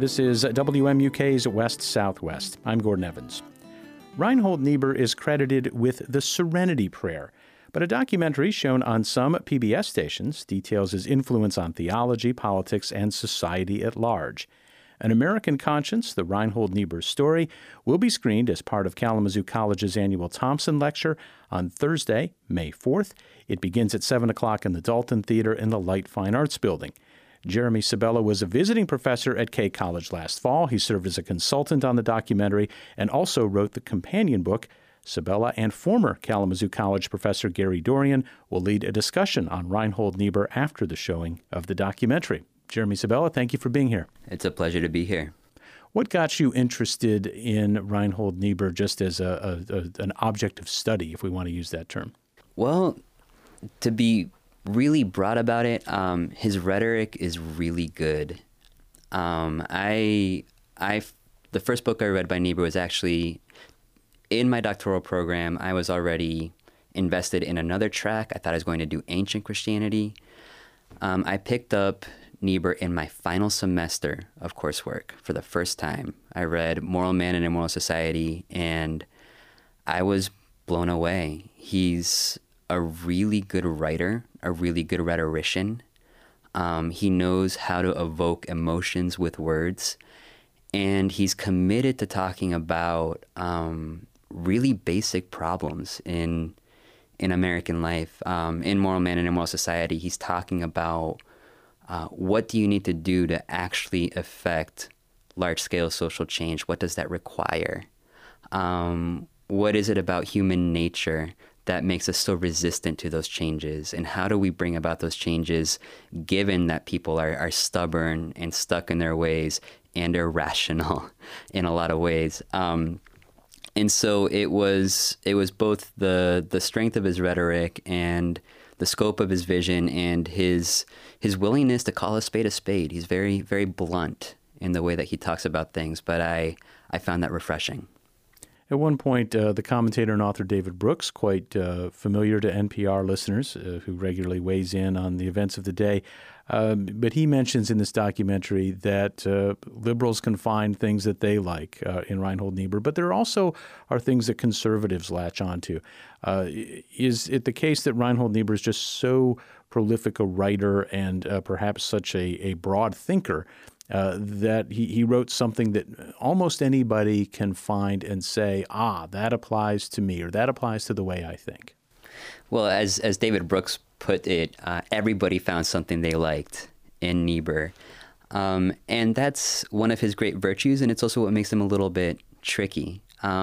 This is WMUK's West Southwest. I'm Gordon Evans. Reinhold Niebuhr is credited with the Serenity Prayer, but a documentary shown on some PBS stations details his influence on theology, politics, and society at large. An American Conscience, the Reinhold Niebuhr story, will be screened as part of Kalamazoo College's annual Thompson Lecture on Thursday, May 4th. It begins at 7 o'clock in the Dalton Theater in the Light Fine Arts Building. Jeremy Sabella was a visiting professor at K College last fall. He served as a consultant on the documentary and also wrote the companion book. Sabella and former Kalamazoo College professor Gary Dorian will lead a discussion on Reinhold Niebuhr after the showing of the documentary. Jeremy Sabella, thank you for being here. It's a pleasure to be here. What got you interested in Reinhold Niebuhr just as an object of study, if we want to use that term? Well, to be really broad about it, his rhetoric is really good. The first book I read by Niebuhr was actually in my doctoral program. I was already invested in another track. I thought I was going to do ancient Christianity. I picked up Niebuhr in my final semester of coursework for the first time. I read Moral Man and Immoral Society, and I was blown away. He's a really good writer, a really good rhetorician. He knows how to evoke emotions with words, and he's committed to talking about really basic problems in American life. In Moral Man and Immoral Society, he's talking about what do you need to do to actually affect large-scale social change? What does that require? What is it about human nature that makes us so resistant to those changes? And how do we bring about those changes given that people are stubborn and stuck in their ways and irrational in a lot of ways? And so it was both the strength of his rhetoric and the scope of his vision and his willingness to call a spade a spade. He's very, very blunt in the way that he talks about things, but I found that refreshing. At one point, the commentator and author David Brooks, quite familiar to NPR listeners who regularly weighs in on the events of the day, but he mentions in this documentary that liberals can find things that they like in Reinhold Niebuhr, but there also are things that conservatives latch onto. Is it the case that Reinhold Niebuhr is just so prolific a writer and perhaps such a broad thinker that he wrote something that almost anybody can find and say, that applies to me, or that applies to the way I think? Well, as David Brooks put it, everybody found something they liked in Niebuhr. And that's one of his great virtues, and it's also what makes him a little bit tricky.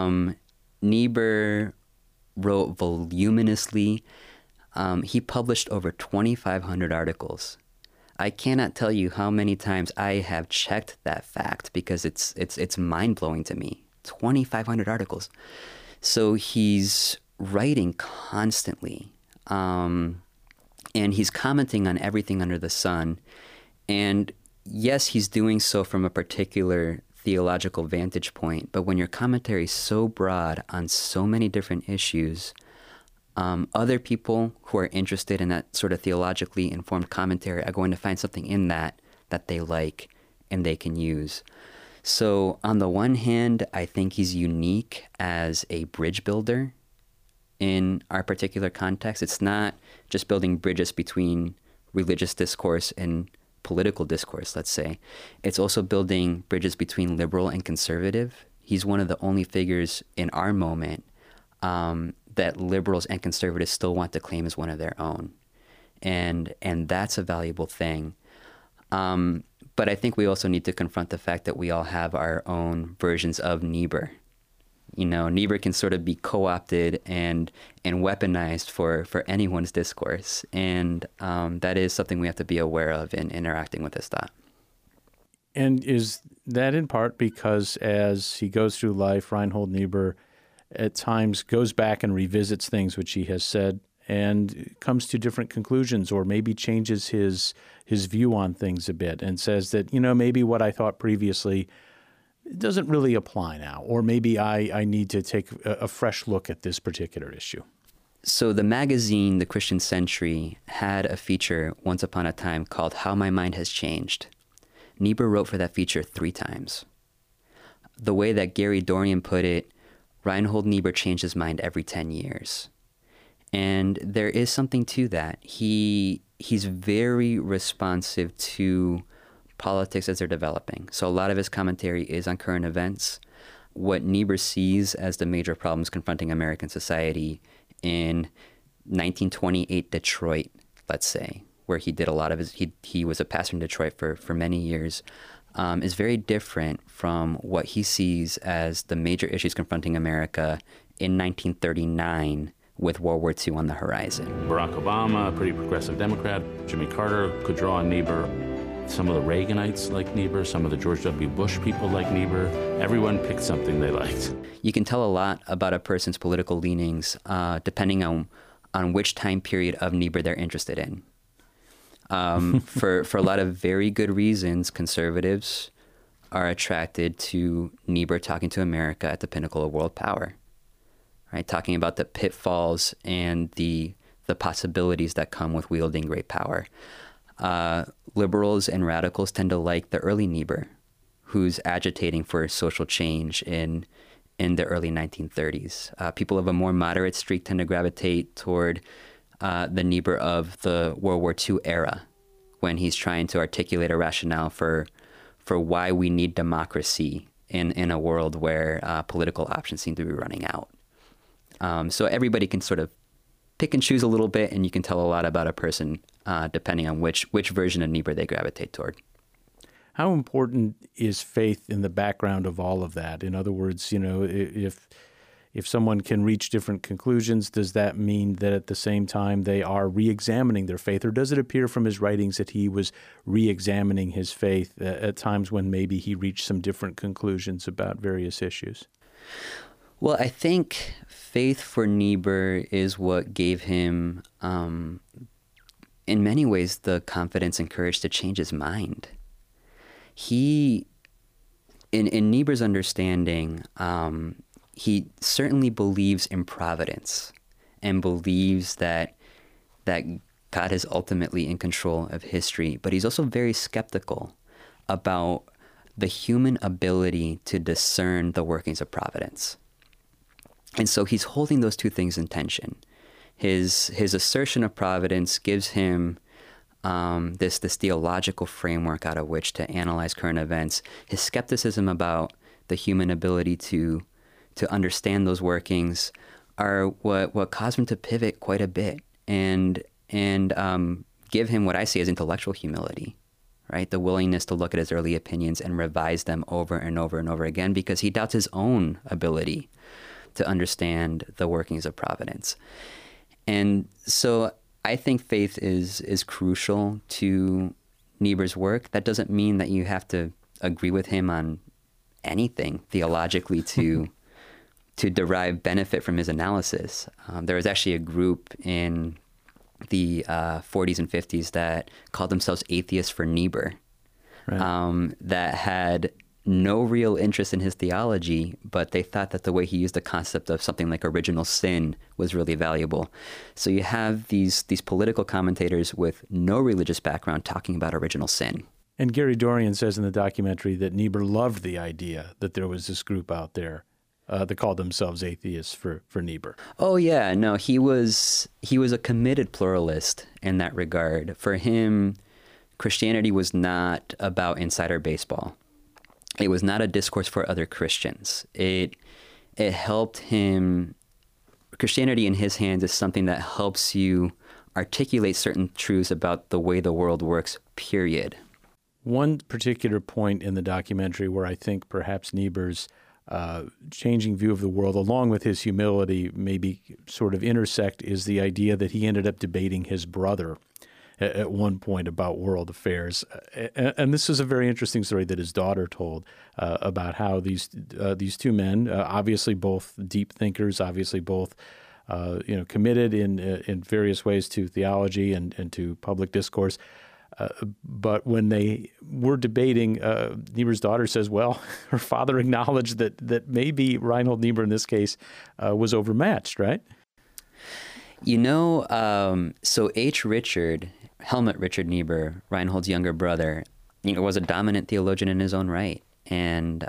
Niebuhr wrote voluminously. He published over 2,500 articles. I cannot tell you how many times I have checked that fact because it's mind-blowing to me. 2,500 articles. So he's writing constantly, and he's commenting on everything under the sun. And yes, he's doing so from a particular theological vantage point, but when your commentary is so broad on so many different issues, other people who are interested in that sort of theologically informed commentary are going to find something in that they like and they can use. So on the one hand, I think he's unique as a bridge builder in our particular context. It's not just building bridges between religious discourse and political discourse, let's say. It's also building bridges between liberal and conservative. He's one of the only figures in our moment that liberals and conservatives still want to claim as one of their own. And that's a valuable thing. But I think we also need to confront the fact that we all have our own versions of Niebuhr. You know, Niebuhr can sort of be co-opted and weaponized for anyone's discourse. And that is something we have to be aware of in interacting with this thought. And is that in part because as he goes through life, Reinhold Niebuhr at times goes back and revisits things which he has said and comes to different conclusions, or maybe changes his view on things a bit and says that, maybe what I thought previously doesn't really apply now, or maybe I need to take a fresh look at this particular issue? So the magazine, The Christian Century, had a feature once upon a time called How My Mind Has Changed. Niebuhr wrote for that feature 3 times. The way that Gary Dorian put it, Reinhold Niebuhr changed his mind every 10 years. And there is something to that. He's very responsive to politics as they're developing. So a lot of his commentary is on current events. What Niebuhr sees as the major problems confronting American society in 1928 Detroit, let's say, where he did a lot of his, he was a pastor in Detroit for many years, is very different from what he sees as the major issues confronting America in 1939 with World War II on the horizon. Barack Obama, a pretty progressive Democrat. Jimmy Carter could draw on Niebuhr. Some of the Reaganites like Niebuhr. Some of the George W. Bush people like Niebuhr. Everyone picked something they liked. You can tell a lot about a person's political leanings depending on which time period of Niebuhr they're interested in. For a lot of very good reasons, conservatives are attracted to Niebuhr talking to America at the pinnacle of world power, right? Talking about the pitfalls and the possibilities that come with wielding great power. Liberals and radicals tend to like the early Niebuhr, who's agitating for social change in the early 1930s. People of a more moderate streak tend to gravitate toward the Niebuhr of the World War II era, when he's trying to articulate a rationale for why we need democracy in a world where political options seem to be running out. So everybody can sort of pick and choose a little bit, and you can tell a lot about a person depending on which version of Niebuhr they gravitate toward. How important is faith in the background of all of that? In other words, if someone can reach different conclusions, does that mean that at the same time they are re-examining their faith? Or does it appear from his writings that he was re-examining his faith at times when maybe he reached some different conclusions about various issues? Well, I think faith for Niebuhr is what gave him, in many ways, the confidence and courage to change his mind. In Niebuhr's understanding, he certainly believes in providence and believes that God is ultimately in control of history, but he's also very skeptical about the human ability to discern the workings of providence. And so he's holding those two things in tension. His assertion of providence gives him this theological framework out of which to analyze current events. His skepticism about the human ability to understand those workings are what caused him to pivot quite a bit and give him what I see as intellectual humility, right? The willingness to look at his early opinions and revise them over and over and over again because he doubts his own ability to understand the workings of providence. And so I think faith is crucial to Niebuhr's work. That doesn't mean that you have to agree with him on anything theologically to derive benefit from his analysis. There was actually a group in the 40s and 50s that called themselves Atheists for Niebuhr, right. That had no real interest in his theology, but they thought that the way he used the concept of something like original sin was really valuable. So you have these political commentators with no religious background talking about original sin. And Gary Dorian says in the documentary that Niebuhr loved the idea that there was this group out there that called themselves Atheists for Niebuhr. Oh yeah, no, he was a committed pluralist in that regard. For him, Christianity was not about insider baseball. It was not a discourse for other Christians. It helped him. Christianity in his hands is something that helps you articulate certain truths about the way the world works, period. One particular point in the documentary where I think perhaps Niebuhr's changing view of the world, along with his humility, maybe sort of intersect, is the idea that he ended up debating his brother at one point about world affairs. And this is a very interesting story that his daughter told about how these two men, obviously both deep thinkers, obviously both committed in various ways to theology and to public discourse. But when they were debating, Niebuhr's daughter says, well, her father acknowledged that maybe Reinhold Niebuhr in this case was overmatched, right? So Helmut Richard Niebuhr, Reinhold's younger brother, was a dominant theologian in his own right. And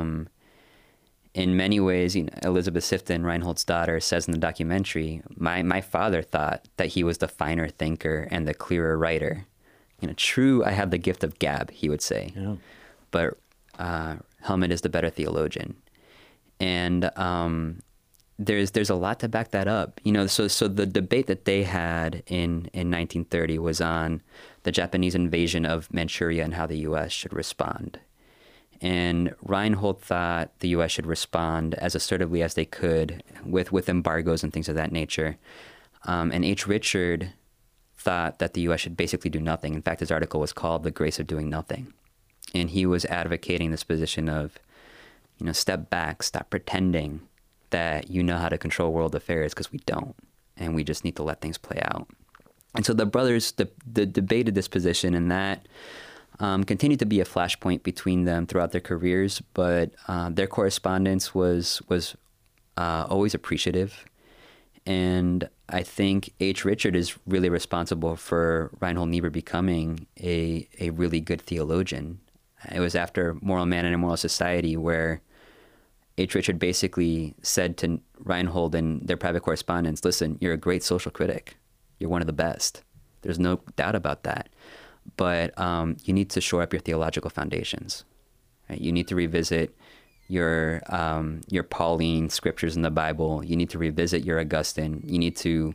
in many ways, Elizabeth Sifton, Reinhold's daughter, says in the documentary, my father thought that he was the finer thinker and the clearer writer. True, I have the gift of gab, he would say, yeah. But Helmut is the better theologian. And there's a lot to back that up. So the debate that they had in 1930 was on the Japanese invasion of Manchuria and how the U.S. should respond. And Reinhold thought the U.S. should respond as assertively as they could with embargoes and things of that nature. And H. Richard thought that the U.S. should basically do nothing. In fact, his article was called The Grace of Doing Nothing. And he was advocating this position of, step back, stop pretending that you know how to control world affairs, because we don't. And we just need to let things play out. And so the brothers debated this position, and that continued to be a flashpoint between them throughout their careers, but their correspondence was always appreciative. And I think H. Richard is really responsible for Reinhold Niebuhr becoming a really good theologian. It was after Moral Man and Immoral Society where H. Richard basically said to Reinhold in their private correspondence, listen, you're a great social critic. You're one of the best. There's no doubt about that. But you need to shore up your theological foundations. Right? You need to revisit your Pauline scriptures in the Bible. You need to revisit your Augustine. You need to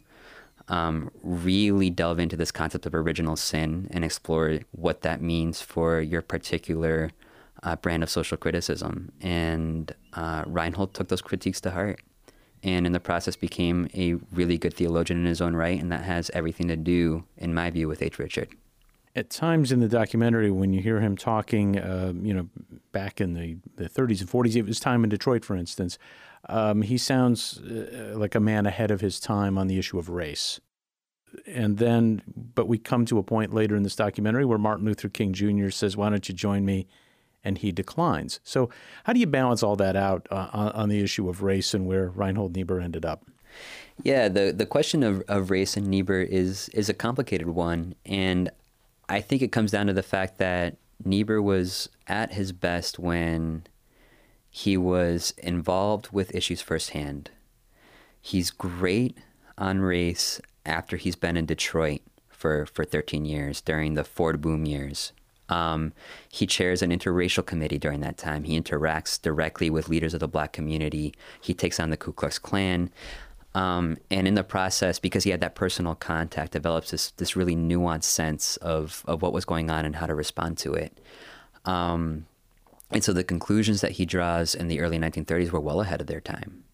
really delve into this concept of original sin and explore what that means for your particular brand of social criticism. And Reinhold took those critiques to heart, and in the process became a really good theologian in his own right, and that has everything to do, in my view, with H. Richard. At times in the documentary, when you hear him talking, back in the 30s and 40s, it was time in Detroit, for instance, he sounds like a man ahead of his time on the issue of race. But we come to a point later in this documentary where Martin Luther King Jr. says, why don't you join me? And he declines. So how do you balance all that out on the issue of race and where Reinhold Niebuhr ended up? Yeah, the question of race and Niebuhr is a complicated one. And I think it comes down to the fact that Niebuhr was at his best when he was involved with issues firsthand. He's great on race after he's been in Detroit for 13 years during the Ford boom years. He chairs an interracial committee during that time. He interacts directly with leaders of the Black community. He takes on the Ku Klux Klan. And in the process, because he had that personal contact, develops this really nuanced sense of what was going on and how to respond to it. And so the conclusions that he draws in the early 1930s were well ahead of their time.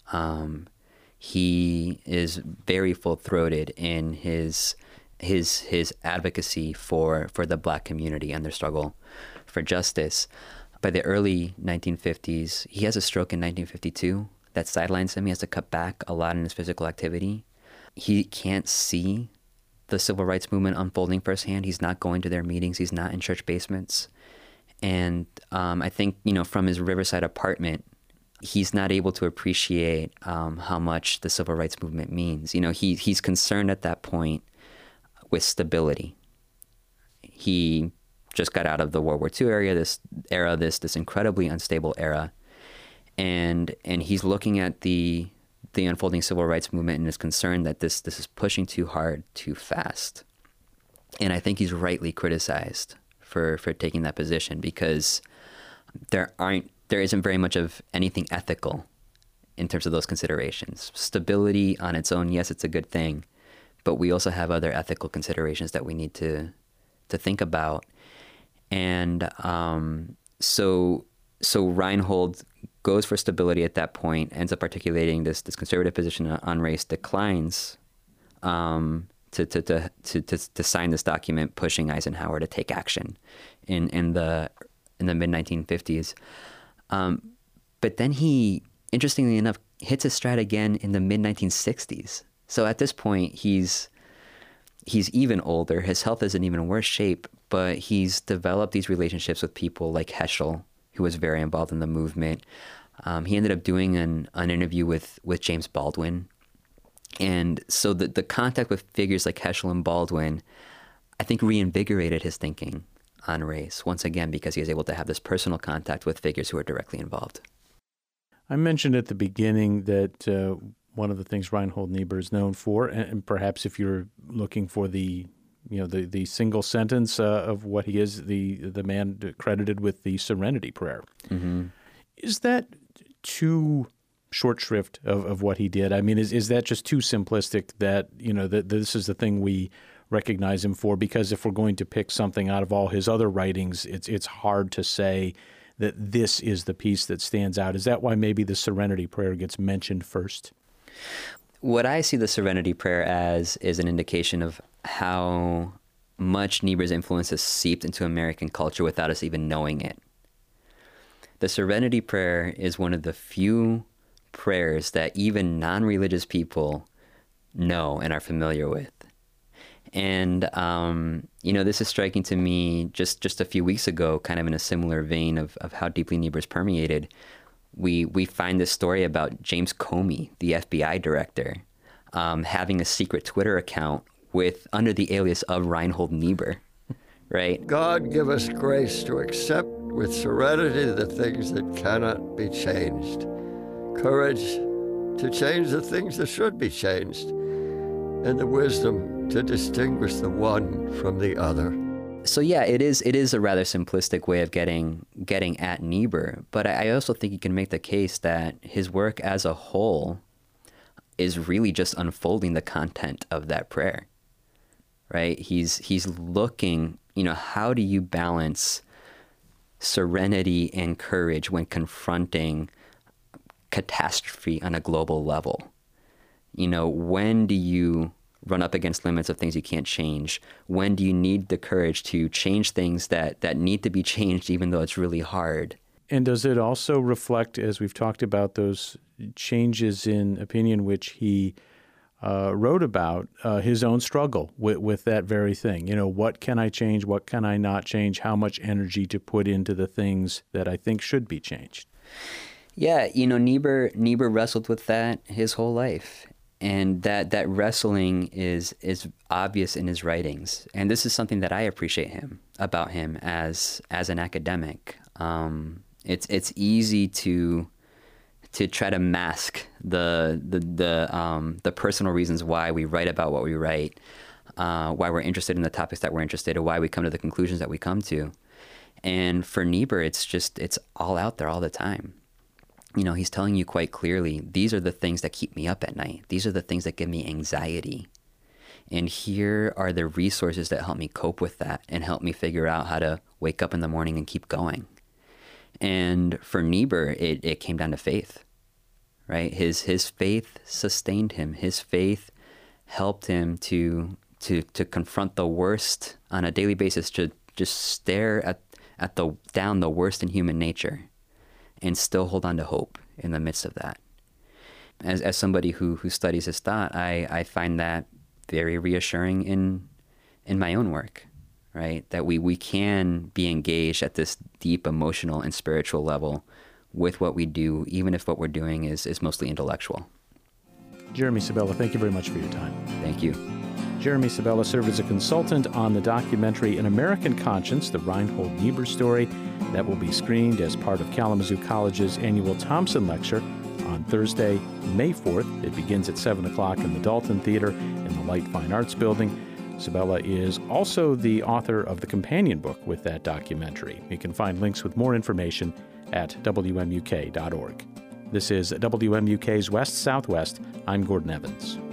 He is very full-throated in his advocacy for the Black community and their struggle for justice. By the early 1950s, he has a stroke in 1952. That sidelines him. He has to cut back a lot in his physical activity. He can't see the civil rights movement unfolding firsthand. He's not going to their meetings. He's not in church basements. And I think, from his Riverside apartment, he's not able to appreciate how much the civil rights movement means. He's concerned at that point with stability. He just got out of the World War II this incredibly unstable era. And he's looking at the unfolding civil rights movement and is concerned that this is pushing too hard, too fast. And I think he's rightly criticized for taking that position, because there isn't very much of anything ethical in terms of those considerations. Stability on its own, yes, it's a good thing, but we also have other ethical considerations that we need to think about. And so Reinhold goes for stability at that point, ends up articulating this conservative position on race, declines to sign this document, pushing Eisenhower to take action in the mid-1950s. But then he, interestingly enough, hits his stride again in the mid-1960s. So at this point, he's even older. His health is in even worse shape, but he's developed these relationships with people like Heschel, who was very involved in the movement. He ended up doing an interview with James Baldwin. And so the contact with figures like Heschel and Baldwin, I think, reinvigorated his thinking on race, once again, because he is able to have this personal contact with figures who are directly involved. I mentioned at the beginning that one of the things Reinhold Niebuhr is known for, and perhaps if you're looking for the single sentence of what he is, the man credited with the Serenity Prayer. Mm-hmm. Is that too short shrift of what he did? I mean, is that just too simplistic that, that this is the thing we recognize him for? Because if we're going to pick something out of all his other writings, it's hard to say that this is the piece that stands out. Is that why maybe the Serenity Prayer gets mentioned first? What I see the Serenity Prayer as is an indication of how much Niebuhr's influence has seeped into American culture without us even knowing it. The Serenity Prayer is one of the few prayers that even non-religious people know and are familiar with. And, this is striking to me just a few weeks ago, kind of in a similar vein of how deeply Niebuhr's permeated. We find this story about James Comey, the FBI director, having a secret Twitter account under the alias of Reinhold Niebuhr, right? God give us grace to accept with serenity the things that cannot be changed, courage to change the things that should be changed, and the wisdom to distinguish the one from the other. So yeah, it is a rather simplistic way of getting at Niebuhr, but I also think you can make the case that his work as a whole is really just unfolding the content of that prayer, right? He's looking, how do you balance serenity and courage when confronting catastrophe on a global level? When do you run up against limits of things you can't change? When do you need the courage to change things that need to be changed, even though it's really hard? And does it also reflect, as we've talked about, those changes in opinion which he wrote about, his own struggle with that very thing? What can I change? What can I not change? How much energy to put into the things that I think should be changed? Yeah, Niebuhr wrestled with that his whole life. And that wrestling is obvious in his writings. And this is something that I appreciate about him as an academic. It's easy to try to mask the personal reasons why we write about what we write, why we're interested in the topics that we're interested in, why we come to the conclusions that we come to. And for Niebuhr, it's all out there all the time. He's telling you quite clearly, these are the things that keep me up at night. These are the things that give me anxiety. And here are the resources that help me cope with that and help me figure out how to wake up in the morning and keep going. And for Niebuhr, it came down to faith, right? His faith sustained him. His faith helped him to confront the worst on a daily basis, to just stare at the worst in human nature and still hold on to hope in the midst of that. As somebody who studies his thought, I find that very reassuring in my own work, right? That we can be engaged at this deep emotional and spiritual level with what we do, even if what we're doing is mostly intellectual. Jeremy Sabella, thank you very much for your time. Thank you. Jeremy Sabella served as a consultant on the documentary An American Conscience, the Reinhold Niebuhr story, that will be screened as part of Kalamazoo College's annual Thompson Lecture on Thursday, May 4th. It begins at 7 o'clock in the Dalton Theater in the Light Fine Arts Building. Sabella is also the author of the companion book with that documentary. You can find links with more information at WMUK.org. This is WMUK's West Southwest. I'm Gordon Evans.